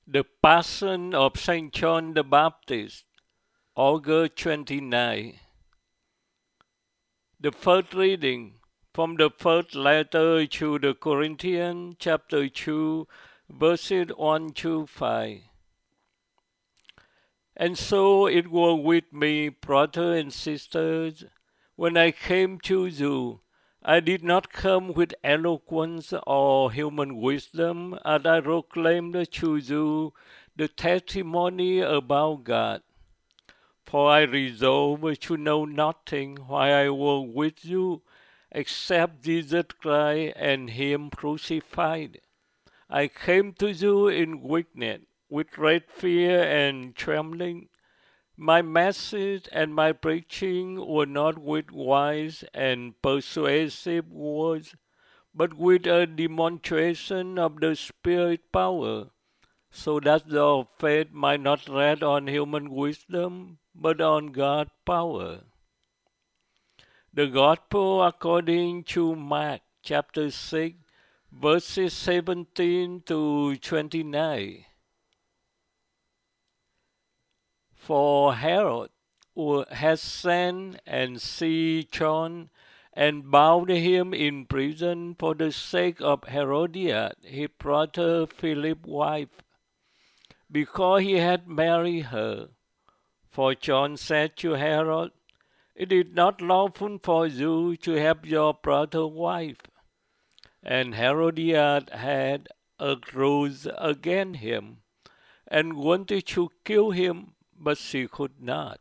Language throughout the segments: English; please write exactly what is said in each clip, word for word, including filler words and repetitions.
The Passion of Saint John the Baptist, August twenty-ninth. The first reading from the first letter to the Corinthians, chapter two, verses one to five. And so it was with me, brothers and sisters, when I came to you. I did not come with eloquence or human wisdom, as I proclaimed to you the testimony about God. For I resolved to know nothing while I was with you, except Jesus Christ and Him crucified. I came to you in weakness, with great fear and trembling. My message and my preaching were not with wise and persuasive words, but with a demonstration of the Spirit power, so that your faith might not rest on human wisdom, but on God's power. The Gospel according to Mark, chapter six, verses seventeen to twenty-nine. For Herod had sent and seized John and bound him in prison for the sake of Herodias, his brother Philip's wife, because he had married her. For John said to Herod, "It is not lawful for you to have your brother's wife." And Herodias had a grudge against him, and wanted to kill him, but she could not.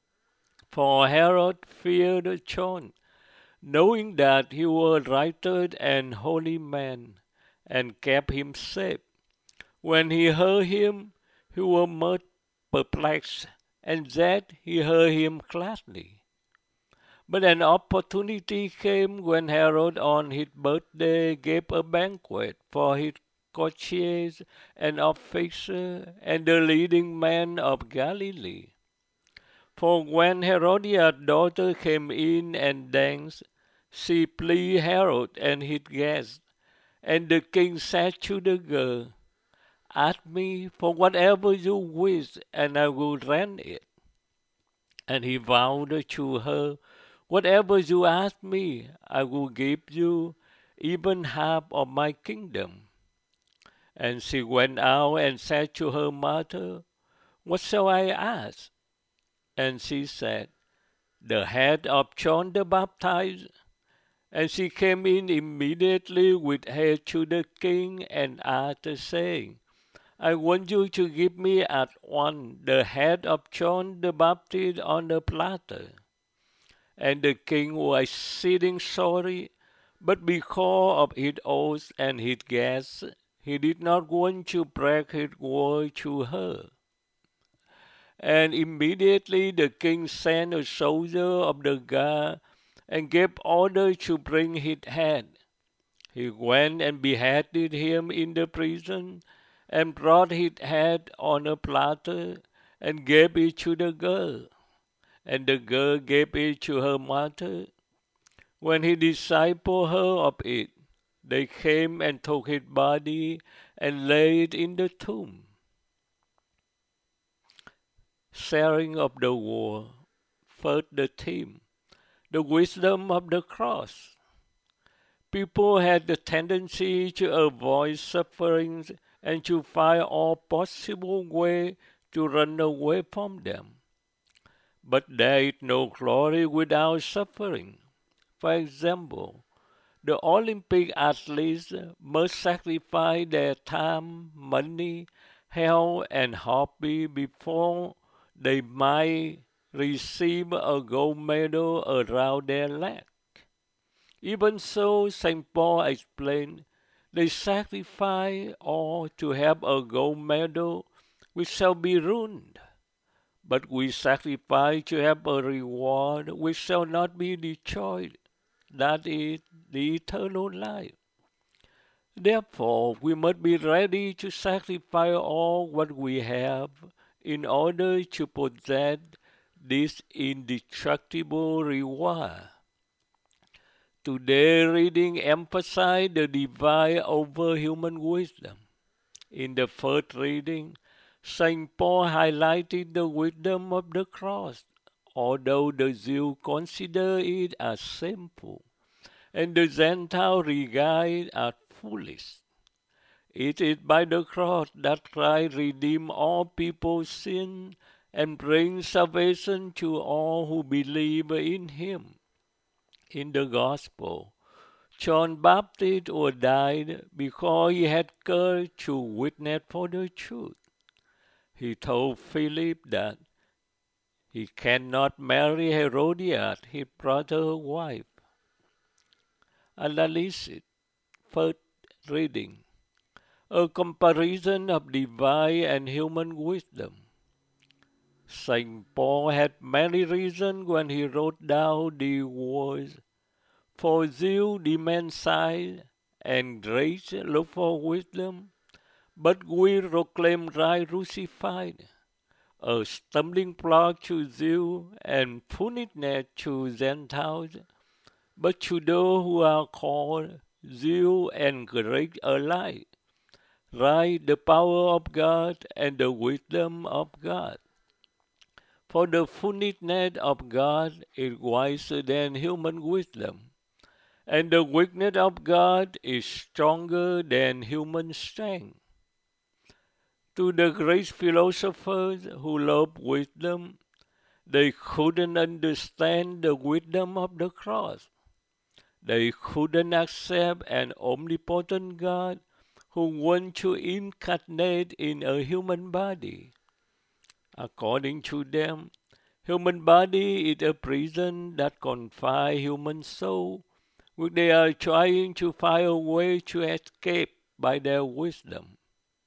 For Herod feared John, knowing that he was a righteous and holy man, and kept him safe. When he heard him, he was much perplexed, and yet he heard him gladly. But an opportunity came when Herod on his birthday gave a banquet for his courtiers and officers and the leading men of Galilee. For when Herodias' daughter came in and danced, she pleased Herod and his guests. And the king said to the girl, "Ask me for whatever you wish, and I will grant it." And he vowed to her, "Whatever you ask me, I will give you, even half of my kingdom." And she went out and said to her mother, "What shall I ask?" And she said, "The head of John the Baptizer." And she came in immediately with haste to the king and asked, saying, "I want you to give me at once the head of John the Baptist on a platter." And the king was exceeding sorry, but because of his oath and his guests, he did not want to break his word to her. And immediately the king sent a soldier of the guard and gave order to bring his head. He went and beheaded him in the prison, and brought his head on a platter, and gave it to the girl. And the girl gave it to her mother. When his disciples heard of it, they came and took his body and laid it in the tomb. Sharing of the word. First, the theme, the wisdom of the cross. People had the tendency to avoid sufferings and to find all possible ways to run away from them. But there is no glory without suffering. For example, the Olympic athletes must sacrifice their time, money, health, and hobby before they might receive a gold medal around their neck. Even so, Saint Paul explained, they sacrifice all to have a gold medal which shall be ruined. But we sacrifice to have a reward which shall not be destroyed, that is, the eternal life. Therefore, we must be ready to sacrifice all what we have in order to possess this indestructible reward. Today's reading emphasizes the divine over human wisdom. In the first reading, Saint Paul highlighted the wisdom of the cross, although the Jews consider it as sinful, and the Gentiles regard it as foolish. It is by the cross that Christ redeemed all people's sin and brings salvation to all who believe in him. In the Gospel, John Baptist was died because he had courage to witness for the truth. He told Philip that he cannot marry Herodias, his brother's wife. Analysis. First reading. A comparison of divine and human wisdom. Saint Paul had many reasons when he wrote down the words, "For zeal demands sight, and grace look for wisdom, but we proclaim Christ crucified, a stumbling block to Jews and foolishness to Gentiles, but to those who are called, Jews and Greeks alike, Christ the power of God and the wisdom of God. For the foolishness of God is wiser than human wisdom, and the weakness of God is stronger than human strength." To the great philosophers who loved wisdom, they couldn't understand the wisdom of the cross. They couldn't accept an omnipotent God who wants to incarnate in a human body. According to them, human body is a prison that confines human soul, which they are trying to find a way to escape by their wisdom.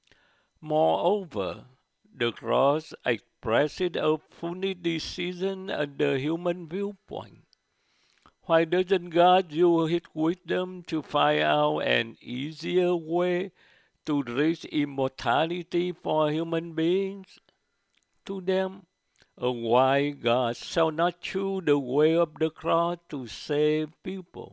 Moreover, the cross expresses a foolish decision at the human viewpoint. Why doesn't God use his wisdom to find out an easier way to reach immortality for human beings? To them, a wise God shall not choose the way of the cross to save people.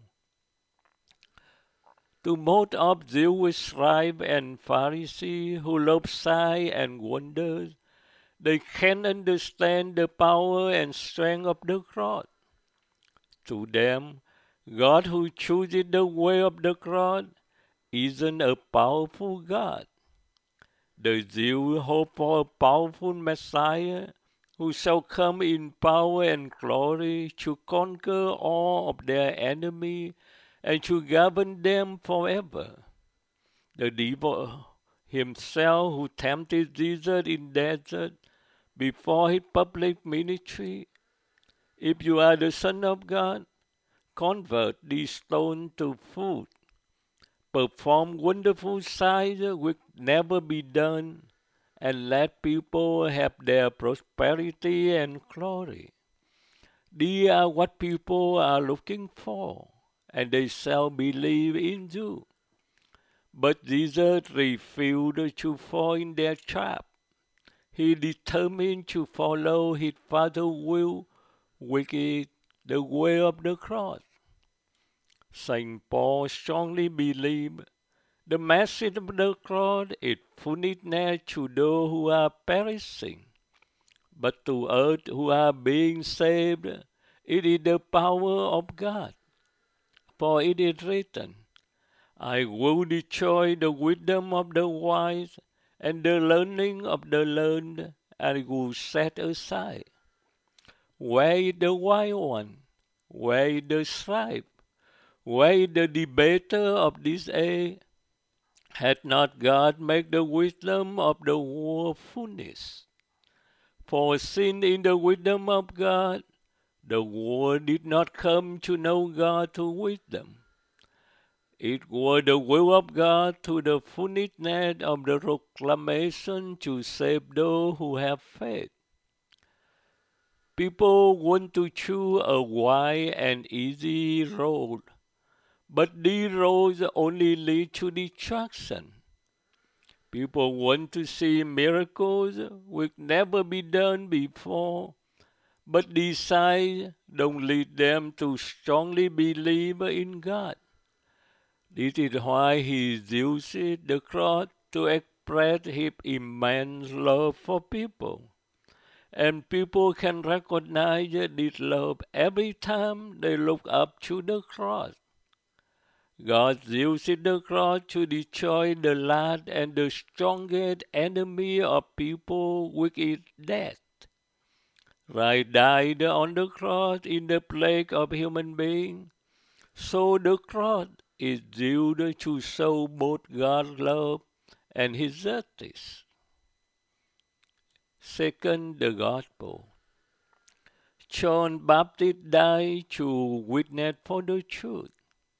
To most of Jewish scribes and Pharisees who love signs and wonders, they can't understand the power and strength of the cross. To them, God who chooses the way of the cross isn't a powerful God. The Jews hope for a powerful Messiah who shall come in power and glory to conquer all of their enemies and to govern them forever. The devil himself who tempted Jesus in desert before his public ministry, "If you are the Son of God, convert these stones to food. Perform wonderful signs which never be done, and let people have their prosperity and glory." These are what people are looking for, and they shall believe in you. But Jesus refused to fall in their trap. He determined to follow his Father's will, which is the way of the cross. Saint Paul strongly believed the message of the cross is foolishness to those who are perishing, but to us who are being saved, it is the power of God. For it is written, "I will destroy the wisdom of the wise, and the learning of the learned I will set aside." Where is the wise one? Where is the scribe? Where is the debater of this age? Had not God made the wisdom of the world foolish? For since in the wisdom of God, the world did not come to know God through wisdom, it was the will of God to the foolishness of the proclamation to save those who have faith. People want to choose a wide and easy road, but these roads only lead to destruction. People want to see miracles which never be done before, but these signs don't lead them to strongly believe in God. This is why he uses the cross to spread his immense love for people. And people can recognize this love every time they look up to the cross. God used the cross to destroy the last and the strongest enemy of people, which is death. Christ died on the cross in the place of human beings, so the cross is used to show both God's love and His justice. Second, the Gospel. John Baptist died to witness for the truth.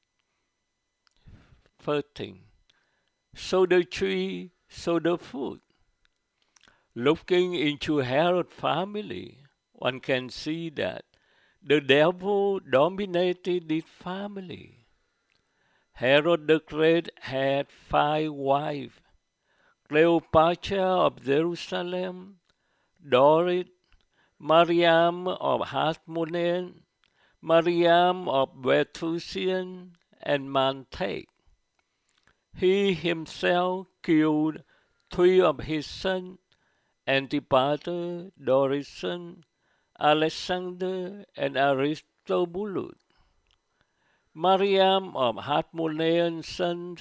First thing, sow the tree, sow the fruit. Looking into Herod's family, one can see that the devil dominated this family. Herod the Great had five wives: Cleopatra of Jerusalem, Doris, Mariam of Hasmonean, Mariam of Bethusian, and Mantech. He himself killed three of his sons: Antipater, Doris' son, Alexander, and Aristobulus. Mariam of Hasmonean's sons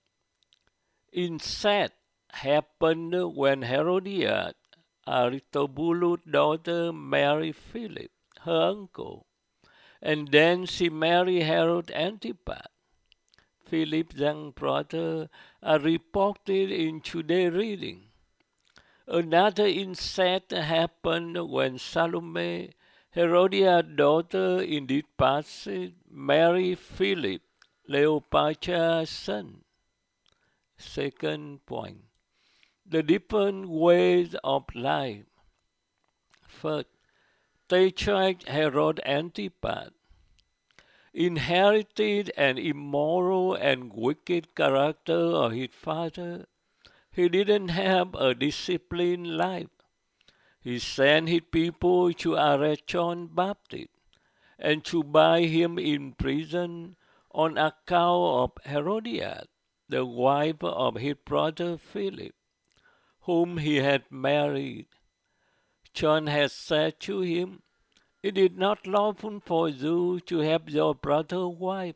incest happened when Herodias, Aristobulus' daughter, married Philip, her uncle, and then she married Herod Antipas, Philip's young brother, are reported in today's reading. Another incest happened when Salome, Herodias' daughter in this passage, married Philip, Cleopatra's son. Second point, the different ways of life. First, Tetrarch Herod Antipas inherited an immoral and wicked character of his father. He didn't have a disciplined life. He sent his people to arrest John Baptist and to buy him in prison on account of Herodias, the wife of his brother Philip, whom he had married. John had said to him, "It is not lawful for you to have your brother's wife."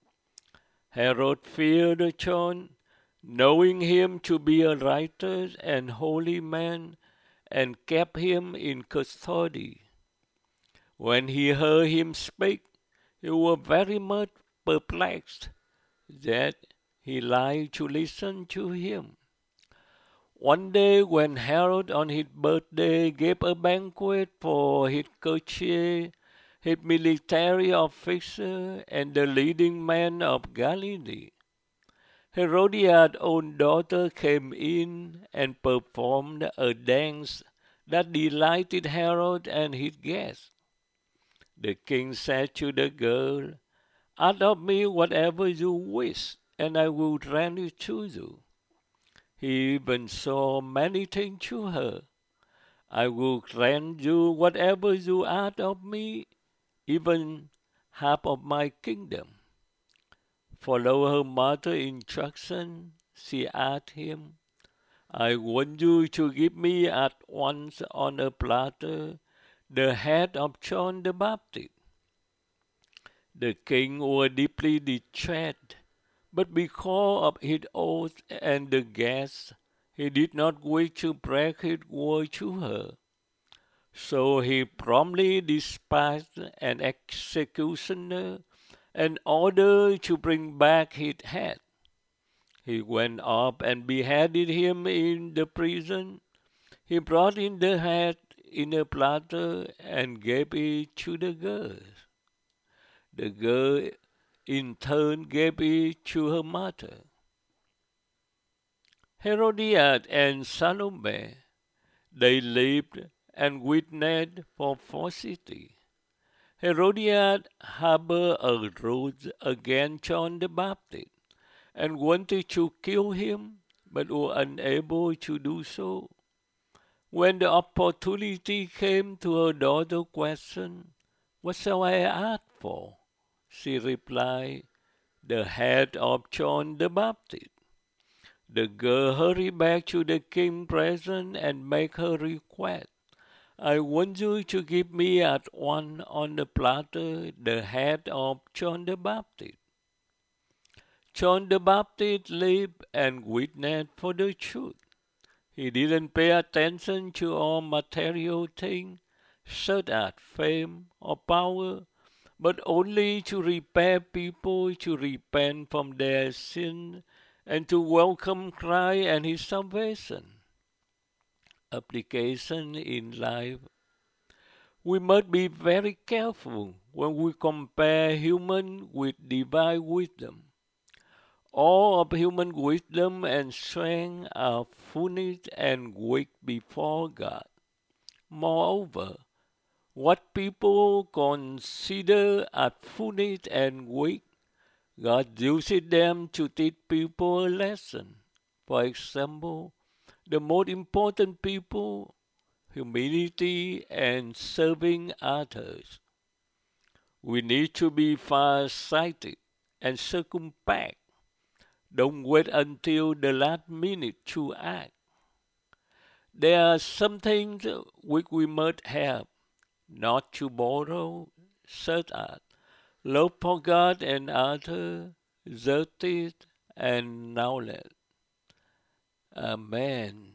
Herod feared John, knowing him to be a righteous and holy man, and kept him in custody. When he heard him speak, he was very much perplexed that he liked to listen to him. One day when Herod on his birthday gave a banquet for his courtiers, his military officers, and the leading men of Galilee, Herodias' own daughter came in and performed a dance that delighted Herod and his guests. The king said to the girl, "Ask of me whatever you wish, and I will grant it to you." He even saw many things to her. "I will grant you whatever you ask of me, even half of my kingdom." Follow her mother's instruction, she asked him, "I want you to give me at once on a platter the head of John the Baptist." The king was deeply distressed, but because of his oath and the guests, he did not wish to break his word to her. So he promptly dispatched an executioner and ordered to bring back his head. He went up and beheaded him in the prison. He brought in the head in a platter and gave it to the girls. The girl in turn gave it to her mother. Herodias and Salome, they lived and witnessed for falsity. Herodias harbored a grudge against John the Baptist and wanted to kill him, but was unable to do so. When the opportunity came to her daughter question, "What shall I ask for?" she replied, "The head of John the Baptist." The girl hurried back to the king's presence and made her request. I want you to give me at once on the platter the head of John the Baptist. John the Baptist lived and witnessed for the truth. He didn't pay attention to all material things, such as fame or power, but only to prepare people to repent from their sin and to welcome Christ and His salvation. Application in life. We must be very careful when we compare human with divine wisdom. All of human wisdom and strength are foolish and weak before God. Moreover, what people consider as foolish and weak, God uses them to teach people a lesson. For example, the most important people, humility and serving others. We need to be far-sighted and circumspect. Don't wait until the last minute to act. There are some things which we must have, not to borrow, such as love for God and others, justice, and knowledge. Amen.